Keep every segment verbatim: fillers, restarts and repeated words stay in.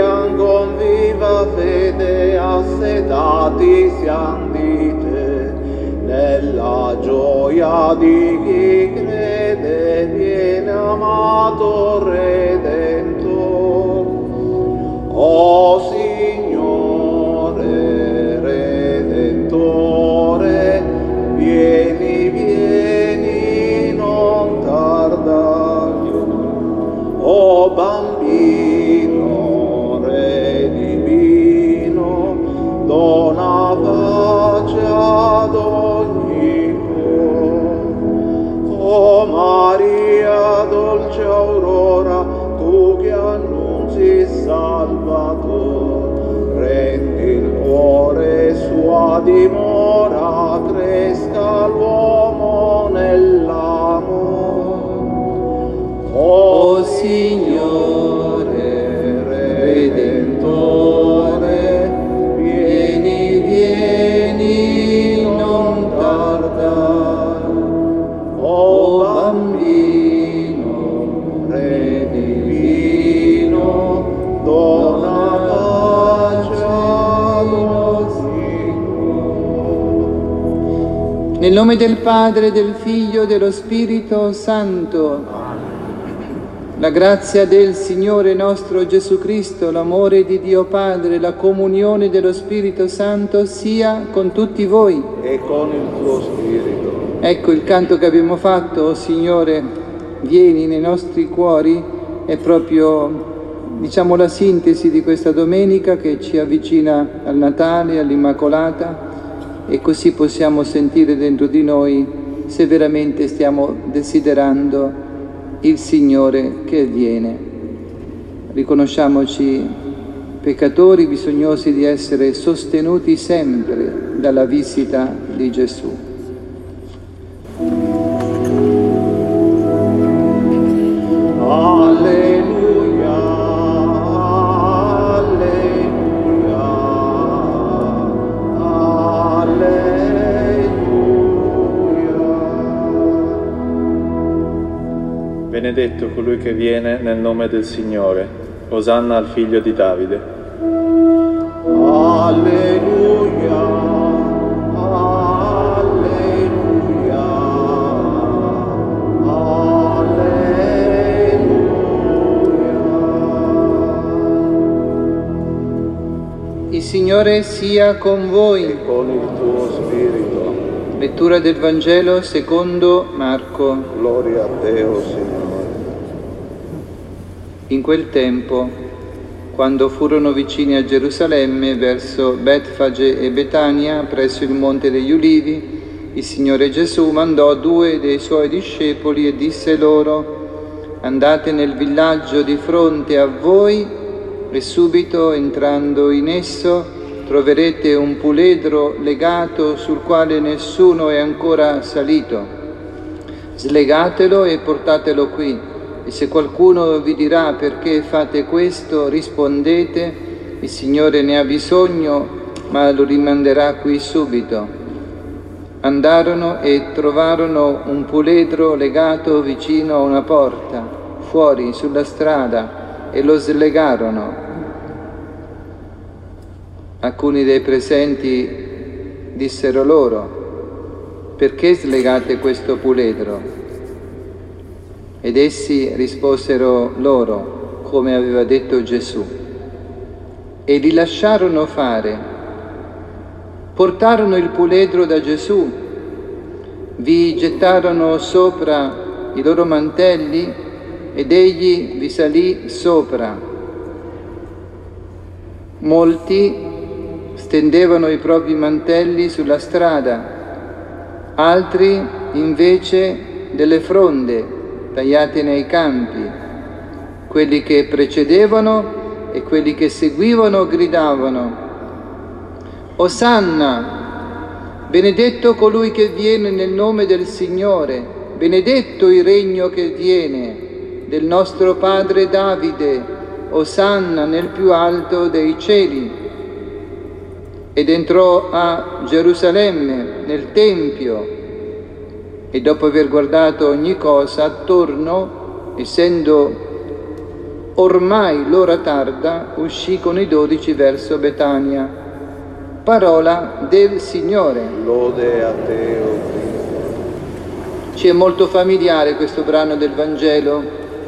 siam con viva fede assetati siam di te, nella gioia di chi crede viene amato Redentor. O Signore Redentore, vieni, vieni, non tardare. O Bambino Re divino, dona pace ad ogni cuore. O Maria, dolce aurora, tu che annunzi Salvatore, rendi il cuore sua dimora, cresca l'uomo nell'amore. O Signore Redentore, vieni, vieni, non tardare. O Bambino Re divino, dona pace ad ogni cuore. Nel nome del Padre, del Figlio e dello Spirito Santo. La grazia del Signore nostro Gesù Cristo, l'amore di Dio Padre, la comunione dello Spirito Santo sia con tutti voi. E con il tuo spirito. Ecco il canto che abbiamo fatto, o Signore, vieni nei nostri cuori, è proprio, diciamo, la sintesi di questa domenica che ci avvicina al Natale, all'Immacolata, e così possiamo sentire dentro di noi se veramente stiamo desiderando il Signore che viene. Riconosciamoci peccatori bisognosi di essere sostenuti sempre dalla visita di Gesù. Alleluia, alleluia, alleluia. Benedetto colui che viene nel nome del Signore. Osanna al figlio di Davide. Alleluia, alleluia, alleluia. Il Signore sia con voi. E con il tuo spirito. Lettura del Vangelo secondo Marco. Gloria a te, o Signore. In quel tempo, quando furono vicini a Gerusalemme, verso Betfage e Betania, presso il Monte degli Ulivi, il Signore Gesù mandò due dei Suoi discepoli e disse loro: andate nel villaggio di fronte a voi e subito, entrando in esso, troverete un puledro legato sul quale nessuno è ancora salito. Slegatelo e portatelo qui. E se qualcuno vi dirà perché fate questo, rispondete: il Signore ne ha bisogno, ma lo rimanderà qui subito. Andarono e trovarono un puledro legato vicino a una porta, fuori sulla strada, e lo slegarono. Alcuni dei presenti dissero loro: perché slegate questo puledro? Ed essi risposero loro, come aveva detto Gesù, e li lasciarono fare. Portarono il puledro da Gesù, vi gettarono sopra i loro mantelli ed egli vi salì sopra. Molti stendevano i propri mantelli sulla strada, altri invece delle fronde tagliate nei campi. Quelli che precedevano e quelli che seguivano gridavano: Osanna, benedetto colui che viene nel nome del Signore, benedetto il regno che viene del nostro padre Davide, Osanna nel più alto dei cieli. Ed entrò a Gerusalemme, nel Tempio, e dopo aver guardato ogni cosa attorno, essendo Ormai l'ora tarda, uscì con i dodici verso Betania. Parola del Signore. Lode a te, o Cristo. Ci è molto familiare questo brano del Vangelo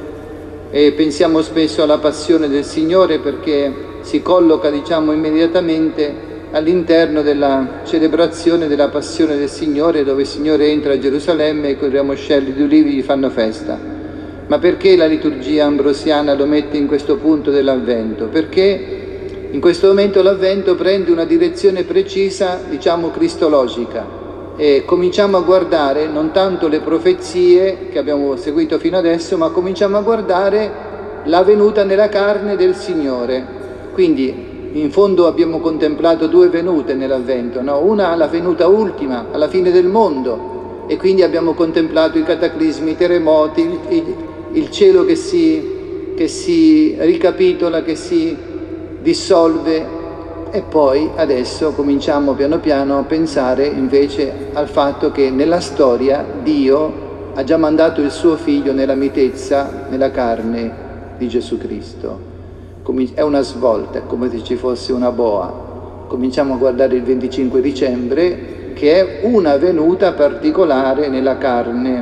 e pensiamo spesso alla passione del Signore perché si colloca, diciamo, immediatamente all'interno della celebrazione della passione del Signore, dove il Signore entra a Gerusalemme e con i ramoscelli di ulivi gli fanno festa. Ma perché la liturgia ambrosiana lo mette in questo punto dell'Avvento? Perché in questo momento l'Avvento prende una direzione precisa, diciamo cristologica, e cominciamo a guardare non tanto le profezie che abbiamo seguito fino adesso, ma cominciamo a guardare la venuta nella carne del Signore. Quindi in fondo abbiamo contemplato due venute nell'Avvento, no? Una la venuta ultima, alla fine del mondo, e quindi abbiamo contemplato i cataclismi, i terremoti, il, il, il cielo che si, che si ricapitola, che si dissolve, e poi adesso cominciamo piano piano a pensare invece al fatto che nella storia Dio ha già mandato il suo Figlio nella mitezza, nella carne di Gesù Cristo. È una svolta, come se ci fosse una boa. Cominciamo a guardare il venticinque dicembre, che è una venuta particolare nella carne.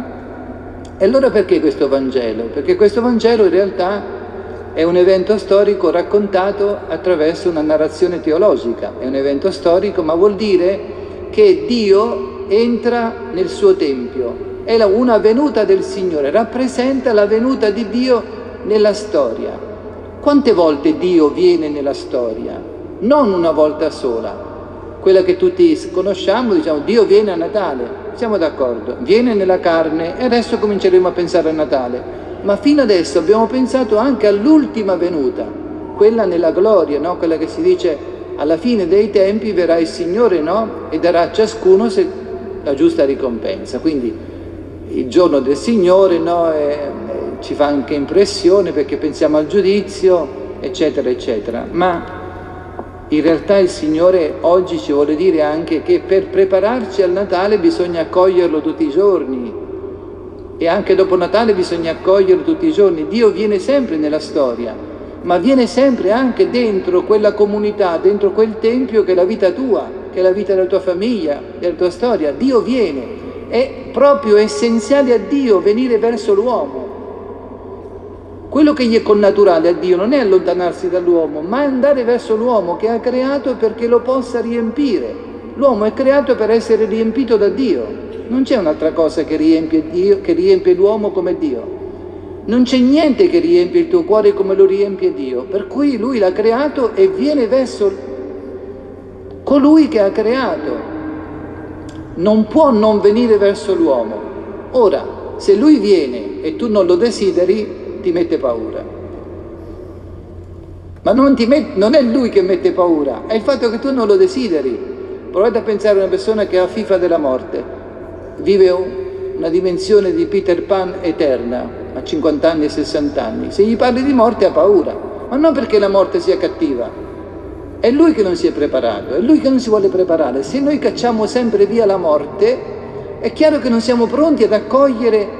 E allora perché questo Vangelo? Perché questo Vangelo in realtà è un evento storico raccontato attraverso una narrazione teologica. È un evento storico, ma vuol dire che Dio entra nel suo Tempio. È una venuta del Signore, rappresenta la venuta di Dio nella storia. Quante volte Dio viene nella storia? Non una volta sola. Quella che tutti conosciamo, diciamo, Dio viene a Natale, siamo d'accordo, viene nella carne e adesso cominceremo a pensare a Natale. Ma fino adesso abbiamo pensato anche all'ultima venuta, quella nella gloria, no? Quella che si dice alla fine dei tempi verrà il Signore, no? E darà a ciascuno la giusta ricompensa. Quindi il giorno del Signore, no? E, ci fa anche impressione perché pensiamo al giudizio, eccetera, eccetera. Ma in realtà il Signore oggi ci vuole dire anche che per prepararci al Natale bisogna accoglierlo tutti i giorni e anche dopo Natale bisogna accoglierlo tutti i giorni. Dio viene sempre nella storia, ma viene sempre anche dentro quella comunità, dentro quel tempio che è la vita tua, che è la vita della tua famiglia, della tua storia. Dio viene, è proprio essenziale a Dio venire verso l'uomo. Quello che gli è connaturale a Dio non è allontanarsi dall'uomo, ma è andare verso l'uomo che ha creato perché lo possa riempire. L'uomo è creato per essere riempito da Dio. Non c'è un'altra cosa che riempie Dio, che riempie l'uomo come Dio. Non c'è niente che riempie il tuo cuore come lo riempie Dio. Per cui Lui l'ha creato e viene verso colui che ha creato. Non può non venire verso l'uomo. Ora, se Lui viene e tu non lo desideri, ti mette paura. Ma non, ti met- non è Lui che mette paura, è il fatto che tu non lo desideri. Provate a pensare a una persona che ha fifa della morte, vive una dimensione di Peter Pan eterna, a cinquanta anni e sessanta anni. Se gli parli di morte ha paura, ma non perché la morte sia cattiva, è lui che non si è preparato, è lui che non si vuole preparare. Se noi cacciamo sempre via la morte, è chiaro che non siamo pronti ad accogliere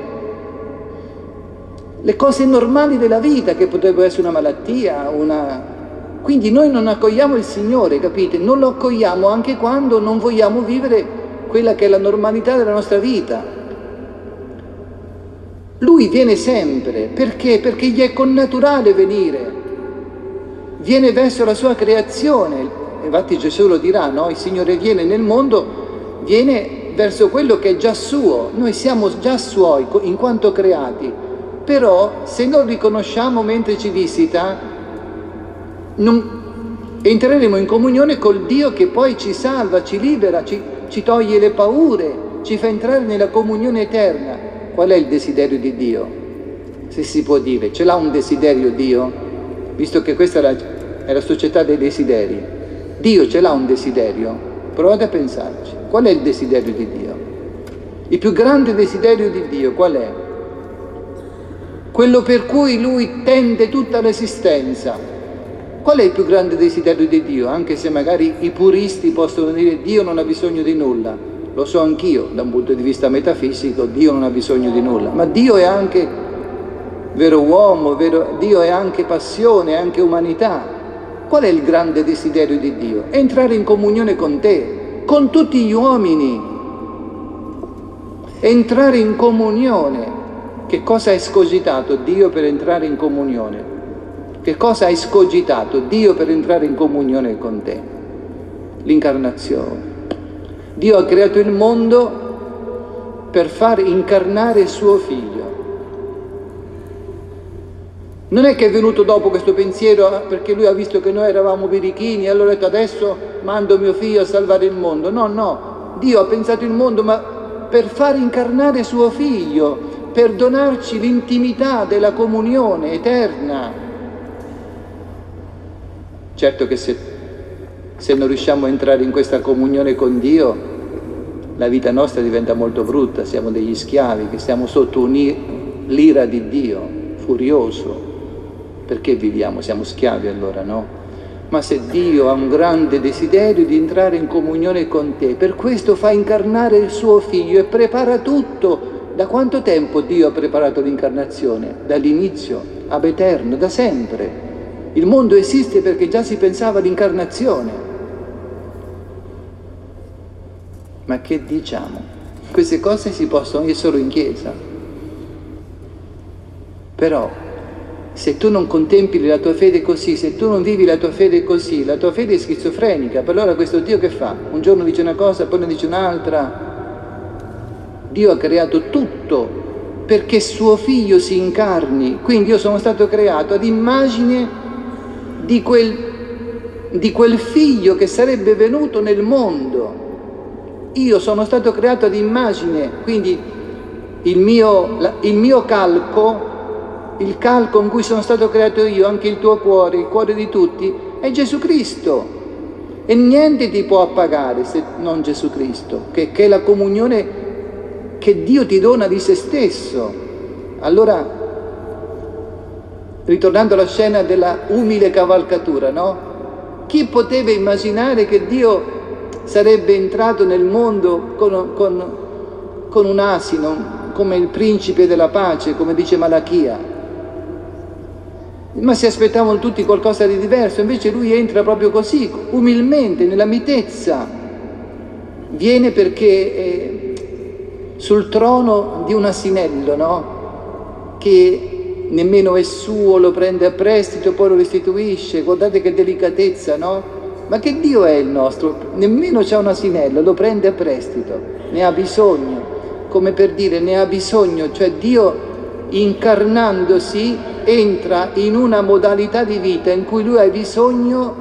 le cose normali della vita, che potrebbero essere una malattia, una... Quindi noi non accogliamo il Signore, capite? Non lo accogliamo anche quando non vogliamo vivere quella che è la normalità della nostra vita. Lui viene sempre, perché? Perché gli è connaturale venire, viene verso la sua creazione. Infatti Gesù lo dirà, no? Il Signore viene nel mondo, viene verso quello che è già suo. Noi siamo già suoi in quanto creati. Però se non riconosciamo mentre ci visita, non entreremo in comunione col Dio che poi ci salva, ci libera, ci, ci toglie le paure, ci fa entrare nella comunione eterna. Qual è il desiderio di Dio? Se si può dire, ce l'ha un desiderio Dio? Visto che questa è la, è la società dei desideri. Dio ce l'ha un desiderio? Provate a pensarci. Qual è il desiderio di Dio? Il più grande desiderio di Dio qual è? Quello per cui Lui tende tutta l'esistenza. Qual è il più grande desiderio di Dio? Anche se magari i puristi possono dire Dio non ha bisogno di nulla. Lo so anch'io, da un punto di vista metafisico, Dio non ha bisogno di nulla. Ma Dio è anche vero uomo, vero Dio è anche passione, è anche umanità. Qual è il grande desiderio di Dio? È entrare in comunione con te, con tutti gli uomini. Entrare in comunione. Che cosa ha escogitato Dio per entrare in comunione? Che cosa ha escogitato Dio per entrare in comunione con te? L'incarnazione. Dio ha creato il mondo per far incarnare suo figlio. Non è che è venuto dopo questo pensiero perché lui ha visto che noi eravamo birichini e allora ha detto adesso mando mio figlio a salvare il mondo. No, no, Dio ha pensato il mondo ma per far incarnare suo figlio, per donarci l'intimità della comunione eterna. Certo che se, se non riusciamo a entrare in questa comunione con Dio, la vita nostra diventa molto brutta, siamo degli schiavi che stiamo sotto l'ira di Dio, furioso. Perché viviamo? Siamo schiavi allora, no? Ma se Dio ha un grande desiderio di entrare in comunione con te, per questo fa incarnare il suo figlio e prepara tutto. Da quanto tempo Dio ha preparato l'incarnazione? Dall'inizio, ab eterno, da sempre. Il mondo esiste perché già si pensava all'incarnazione. Ma che diciamo? Queste cose si possono dire solo in chiesa. Però, se tu non contempli la tua fede così, se tu non vivi la tua fede così, la tua fede è schizofrenica. Per allora questo Dio che fa? Un giorno dice una cosa, poi ne dice un'altra. Dio ha creato tutto perché suo figlio si incarni. Quindi io sono stato creato ad immagine di quel, di quel figlio che sarebbe venuto nel mondo. Io sono stato creato ad immagine, quindi il mio, la, il mio calco, il calco in cui sono stato creato io, anche il tuo cuore, il cuore di tutti, è Gesù Cristo. E niente ti può appagare se non Gesù Cristo, che, che è la comunione che Dio ti dona di se stesso. Allora, ritornando alla scena della umile cavalcatura, no? Chi poteva immaginare che Dio sarebbe entrato nel mondo con, con, con un asino, come il principe della pace, come dice Malachia? Ma si aspettavano tutti qualcosa di diverso, invece lui entra proprio così, umilmente, nella mitezza. Viene perché eh, sul trono di un asinello, no? Che nemmeno è suo, lo prende a prestito, poi lo restituisce. Guardate che delicatezza, no? Ma che Dio è il nostro? Nemmeno c'è un asinello, lo prende a prestito, ne ha bisogno, come per dire ne ha bisogno, cioè Dio incarnandosi entra in una modalità di vita in cui lui ha bisogno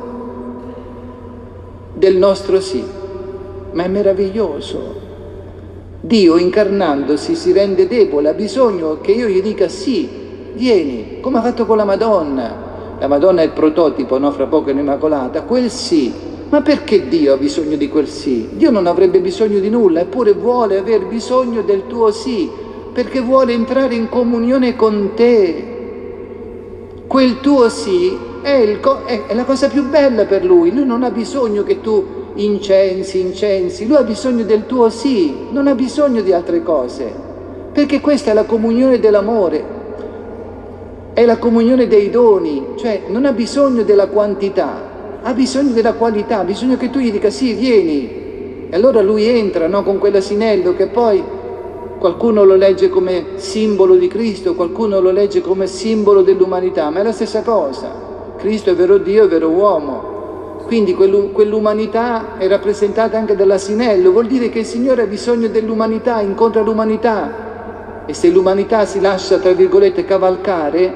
del nostro sì. Ma è meraviglioso. Dio incarnandosi si rende debole, ha bisogno che io gli dica sì, vieni, come ha fatto con la Madonna. La Madonna è il prototipo, no? Fra poco è l'Immacolata, quel sì. Ma perché Dio ha bisogno di quel sì? Dio non avrebbe bisogno di nulla, eppure vuole aver bisogno del tuo sì, perché vuole entrare in comunione con te. Quel tuo sì è, il co- è la cosa più bella per lui. Lui non ha bisogno che tu incensi, incensi, lui ha bisogno del tuo sì, non ha bisogno di altre cose, perché questa è la comunione dell'amore, è la comunione dei doni, cioè non ha bisogno della quantità, ha bisogno della qualità, ha bisogno che tu gli dica sì, vieni. E allora lui entra, no, con quell'asinello che poi qualcuno lo legge come simbolo di Cristo, qualcuno lo legge come simbolo dell'umanità, ma è la stessa cosa. Cristo è vero Dio, è vero uomo. Quindi quell'umanità è rappresentata anche dall'asinello, vuol dire che il Signore ha bisogno dell'umanità, incontra l'umanità. E se l'umanità si lascia, tra virgolette, cavalcare,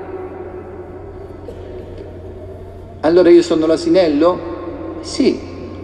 allora io sono l'asinello? Sì.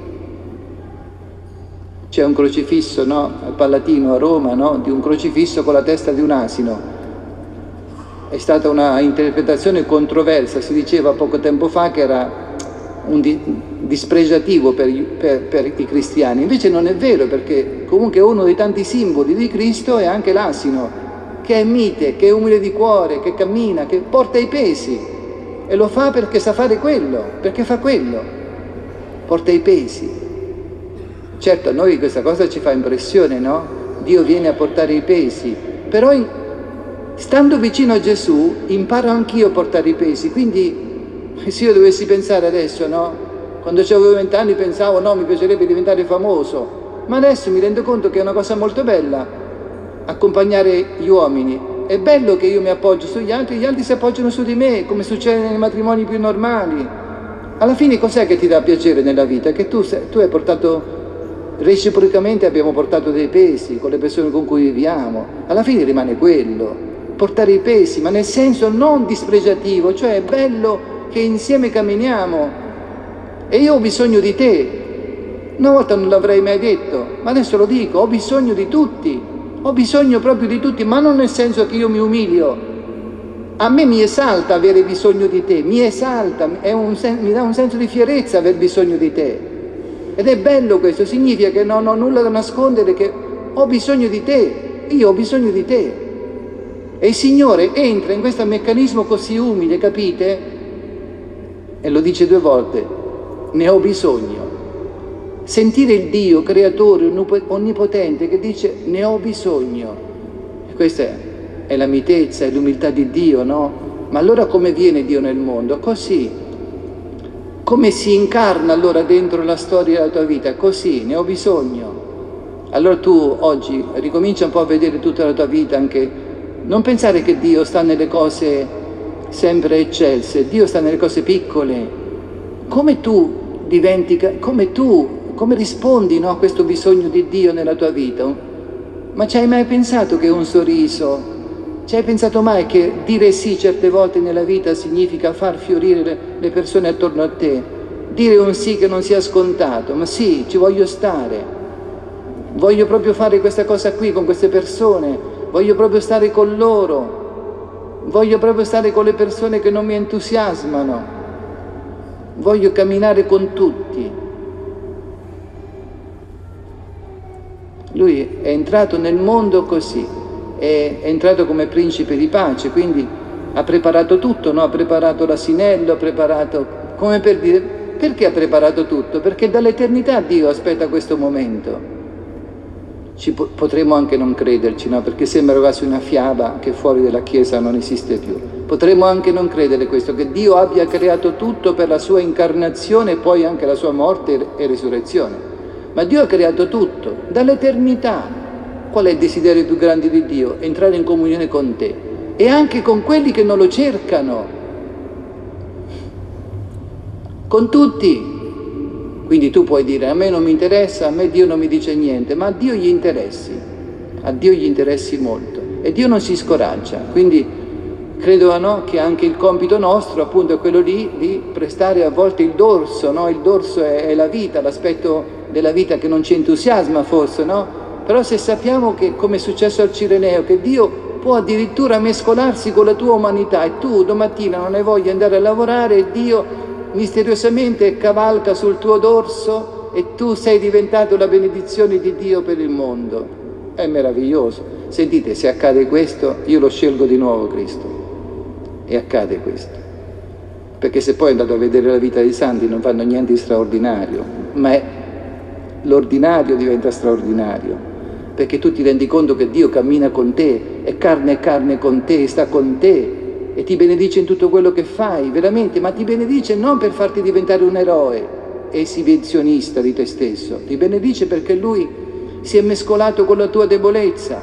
C'è un crocifisso, no? Al Palatino a Roma, no? Di un crocifisso con la testa di un asino. È stata una interpretazione controversa, si diceva poco tempo fa che era un di dispregiativo per, per, per i cristiani. Invece non è vero, perché comunque uno dei tanti simboli di Cristo è anche l'asino, che è mite, che è umile di cuore, che cammina, che porta i pesi. E lo fa perché sa fare quello, perché fa quello, porta i pesi. Certo, a noi questa cosa ci fa impressione, no? Dio viene a portare i pesi, però in, stando vicino a Gesù imparo anch'io a portare i pesi, quindi se io dovessi pensare adesso, no? Quando avevo vent'anni pensavo no, mi piacerebbe diventare famoso, ma adesso mi rendo conto che è una cosa molto bella accompagnare gli uomini. È bello che io mi appoggio sugli altri, gli altri si appoggiano su di me, come succede nei matrimoni più normali. Alla fine cos'è che ti dà piacere nella vita? Che tu, sei, tu hai portato, reciprocamente abbiamo portato dei pesi con le persone con cui viviamo. Alla fine rimane quello, portare i pesi, ma nel senso non dispregiativo, cioè è bello che insieme camminiamo. E io ho bisogno di te. Una volta non l'avrei mai detto, ma adesso lo dico, ho bisogno di tutti, ho bisogno proprio di tutti, ma non nel senso che io mi umilio. A me mi esalta avere bisogno di te, mi esalta, è un sen- mi dà un senso di fierezza aver bisogno di te. Ed è bello questo, significa che non ho nulla da nascondere, che ho bisogno di te, io ho bisogno di te. E il Signore entra in questo meccanismo così umile, capite? E lo dice due volte. Ne ho bisogno. Sentire il Dio creatore onnipotente che dice ne ho bisogno. E questa è, è la mitezza, è l'umiltà di Dio, no? Ma allora come viene Dio nel mondo? Così. Come si incarna allora dentro la storia della tua vita? Così, ne ho bisogno. Allora tu oggi ricomincia un po' a vedere tutta la tua vita anche. Non pensare che Dio sta nelle cose sempre eccelse, Dio sta nelle cose piccole. Come tu diventi, come tu, come rispondi, no, a questo bisogno di Dio nella tua vita? Ma ci hai mai pensato che un sorriso, ci hai pensato mai che dire sì certe volte nella vita significa far fiorire le, le persone attorno a te? Dire un sì che non sia scontato, ma sì, ci voglio stare, voglio proprio fare questa cosa qui con queste persone, voglio proprio stare con loro, voglio proprio stare con le persone che non mi entusiasmano. Voglio camminare con tutti. Lui è entrato nel mondo così, è entrato come principe di pace, quindi ha preparato tutto, no? Ha preparato l'asinello, ha preparato, come per dire, perché ha preparato tutto? Perché dall'eternità Dio aspetta questo momento. Ci po- potremmo anche non crederci, no? Perché sembra quasi una fiaba che fuori dalla Chiesa non esiste più. Potremmo anche non credere questo, che Dio abbia creato tutto per la sua incarnazione e poi anche la sua morte e risurrezione. Ma Dio ha creato tutto, dall'eternità. Qual è il desiderio più grande di Dio? Entrare in comunione con te e anche con quelli che non lo cercano. Con tutti. Quindi tu puoi dire, a me non mi interessa, a me Dio non mi dice niente, ma a Dio gli interessi, a Dio gli interessi molto. E Dio non si scoraggia, quindi credo no, che anche il compito nostro appunto è quello lì di prestare a volte il dorso, no? Il dorso è, è la vita, l'aspetto della vita che non ci entusiasma forse, no? Però se sappiamo che, come è successo al Cireneo, che Dio può addirittura mescolarsi con la tua umanità e tu domattina non hai voglia di andare a lavorare e Dio misteriosamente cavalca sul tuo dorso e tu sei diventato la benedizione di Dio per il mondo. È meraviglioso. Sentite, se accade questo, io lo scelgo di nuovo Cristo. E accade questo. Perché se poi andate a vedere la vita dei santi non fanno niente di straordinario, ma è l'ordinario diventa straordinario. Perché tu ti rendi conto che Dio cammina con te, è carne e carne con te, sta con te, e ti benedice in tutto quello che fai, veramente, ma ti benedice non per farti diventare un eroe esibizionista di te stesso, ti benedice perché Lui si è mescolato con la tua debolezza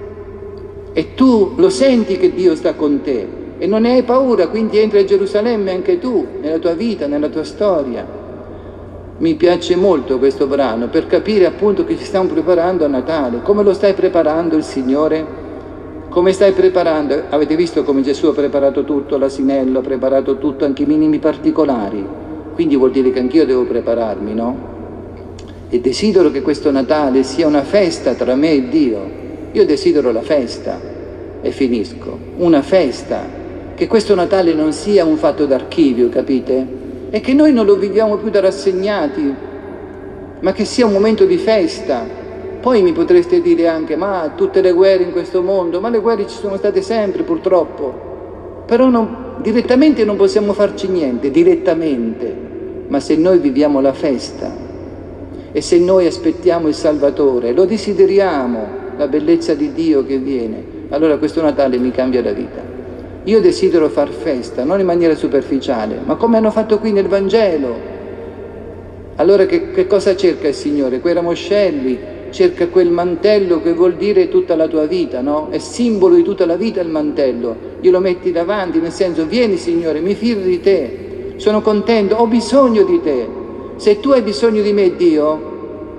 e tu lo senti che Dio sta con te e non ne hai paura, quindi entri a Gerusalemme anche tu, nella tua vita, nella tua storia. Mi piace molto questo brano per capire appunto che ci stiamo preparando a Natale. Come lo stai preparando il Signore? Come stai preparando? Avete visto come Gesù ha preparato tutto, l'asinello, ha preparato tutto, anche i minimi particolari. Quindi vuol dire che anch'io devo prepararmi, no? E desidero che questo Natale sia una festa tra me e Dio. Io desidero la festa, e finisco. Una festa. Che questo Natale non sia un fatto d'archivio, capite? E che noi non lo viviamo più da rassegnati, ma che sia un momento di festa. Poi mi potreste dire anche, ma tutte le guerre in questo mondo, ma le guerre ci sono state sempre purtroppo, però non, direttamente non possiamo farci niente, direttamente, ma se noi viviamo la festa e se noi aspettiamo il Salvatore, lo desideriamo, la bellezza di Dio che viene, allora questo Natale mi cambia la vita. Io desidero far festa, non in maniera superficiale, ma come hanno fatto qui nel Vangelo. Allora che, che cosa cerca il Signore? Quei ramoscelli, cerca quel mantello che vuol dire tutta la tua vita, no? È simbolo di tutta la vita il mantello. Glielo metti davanti, nel senso, vieni Signore, mi fido di te, sono contento, ho bisogno di te. Se tu hai bisogno di me, Dio,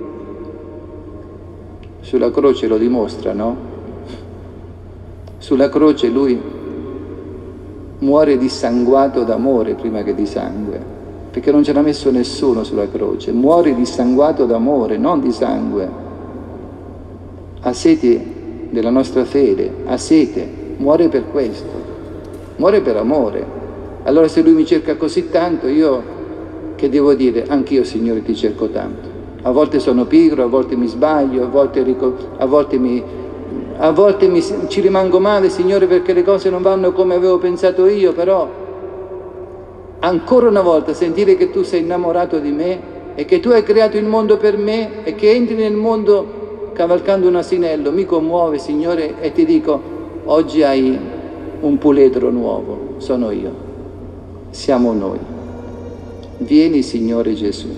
sulla croce lo dimostra, no? Sulla croce lui muore dissanguato d'amore prima che di sangue, perché non ce l'ha messo nessuno sulla croce, muore dissanguato d'amore, non di sangue. Ha sete della nostra fede, ha sete, muore per questo, muore per amore. Allora se lui mi cerca così tanto, io che devo dire? Anch'io, Signore, ti cerco tanto. A volte sono pigro, a volte mi sbaglio, a volte, a volte, mi, a volte mi, ci rimango male, Signore, perché le cose non vanno come avevo pensato io, però ancora una volta sentire che tu sei innamorato di me e che tu hai creato il mondo per me e che entri nel mondo cavalcando un asinello mi commuove, Signore, e ti dico, oggi hai un puledro nuovo, sono io, siamo noi. Vieni, Signore Gesù.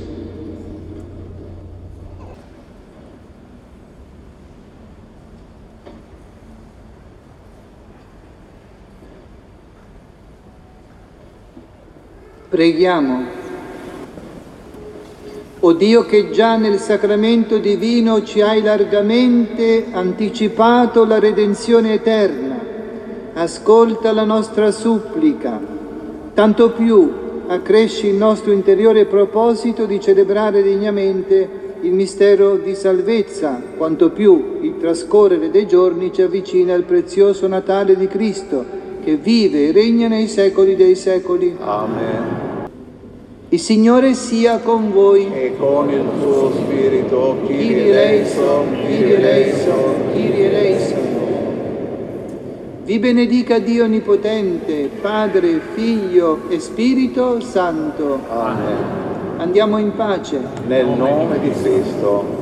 Preghiamo. O Dio, che già nel sacramento divino ci hai largamente anticipato la redenzione eterna, ascolta la nostra supplica, tanto più accresci il nostro interiore proposito di celebrare degnamente il mistero di salvezza, quanto più il trascorrere dei giorni ci avvicina al prezioso Natale di Cristo, che vive e regna nei secoli dei secoli. Amen. Il Signore sia con voi. E con il tuo spirito, Kyrie eleison, Kyrie eleison, Kyrie eleison. Vi benedica Dio Onnipotente, Padre, Figlio e Spirito Santo. Amen. Andiamo in pace. Nel nome di Cristo.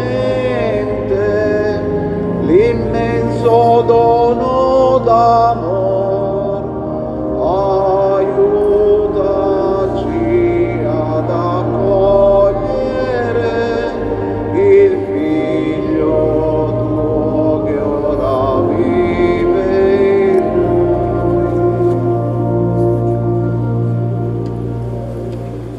Dolcemente l'immenso dono d'amore